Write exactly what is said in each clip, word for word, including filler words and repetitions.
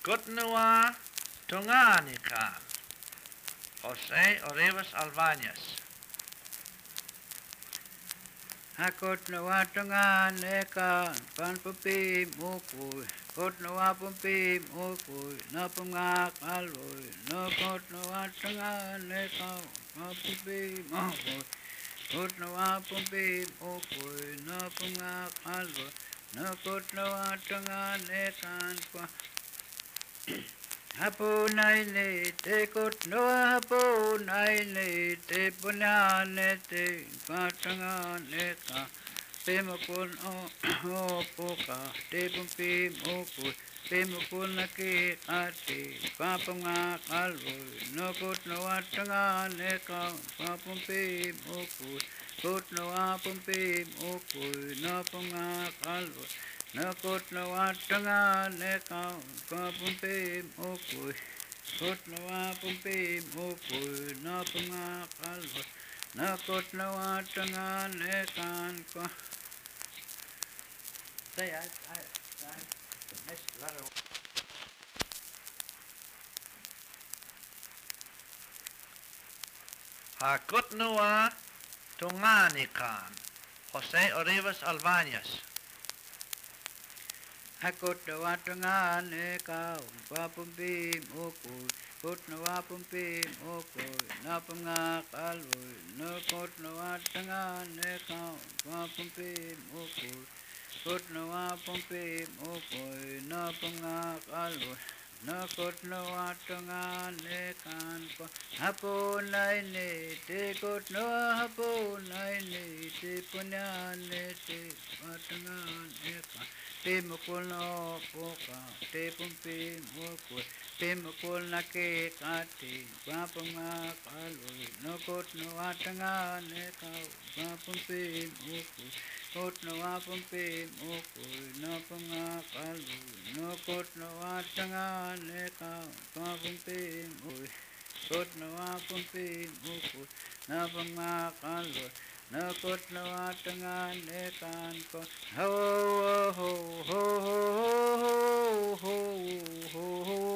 Kutnua Tunganikan, Jose Orivas Albañez. Hakot na watangan eka panpupi mukui kot na wapumpi mukui na pungak aloi na kot na watangan eka panpupi mukui kot na wapumpi mukui na pungak aloi na kot na watangan eka pa hapo naile te kot no hapo naile te punyane te patangan eka te mukun o o poka te pumpi muku te mukun naki ati papanga kalvo no kot no watangan eka papumpi muku kot no wapumpi muku no panga kalvo Nakot na watangan eka kapumpi mukui kot na wapumpi mukui na pangakalwa nakot na watangan ekan ko. Say I I I missed a lot of Hakutnua Tunganikan, Jose Orivas Albañez. Hakot na watangan eka papumpi mukui kot na wapumpi mukui na pangakalwa nakot na watangan eka papumpi mukui kot na wapumpi mukui na pangakalwa nakot na watangan ekan pa hapo naine te kot na hapo naine te punyane te watangan ekan te mukul no poka te pumpi mukul te mukul na ke kati papanga kaloi no kot no watangan eka papumpi mukul kot no wapumpi mukul no panga kaloi no kot no watangan eka papumpi mukul kot no wapumpi mukul no panga kaloi nakot na watangan ekan ko ho ho ho ho ho ho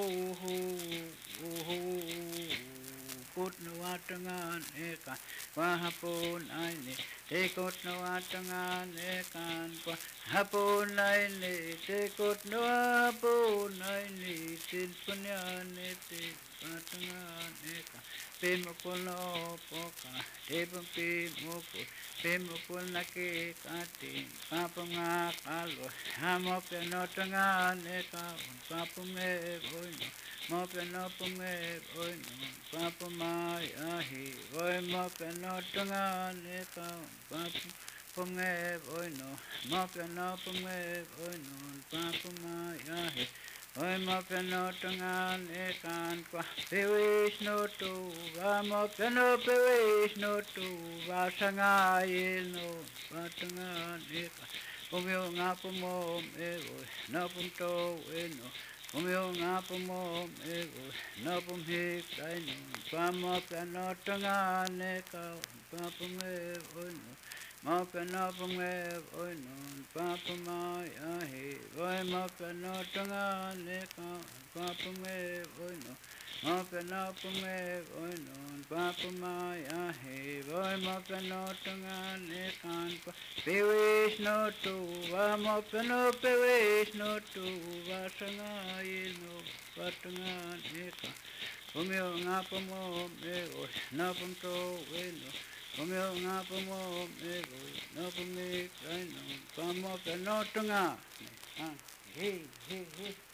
ho kot na watangan ekan pahapon aini te kot na watangan ekan pa hapon aini te kot na hapon aini tin punyane te watangan ekan te mukul no poka te pumpi mukul te mukul na ke kati papanga kalwa hamo pe no tangan eka papume boino mo pe no pume boino papumai ahi oi mo pe no tangan eka papu pume boino mo pe no pume boino papumai ahi Oi mo peno tangan ekan kwa pewis no tu va mo peno pewis no tu va sangai no patangan ekan kumyo ngapo mo ego na punto eno kumyo ngapo mo ego na pumhi kaino pa mo peno tangan ekan pa pume eno mo peno pume eno pa pumai ahi oi mo peno tangan eka papume eno mo peno pume eno papumai ahi oi mo peno tangan ekan pa pewis no tu va mo peno pewis no tu va sangai no patangan eka kumyo ngapo mo ego na punto eno kumyo ngapo mo ego na pumi kaino pamo peno tangan Hey, hey, hey.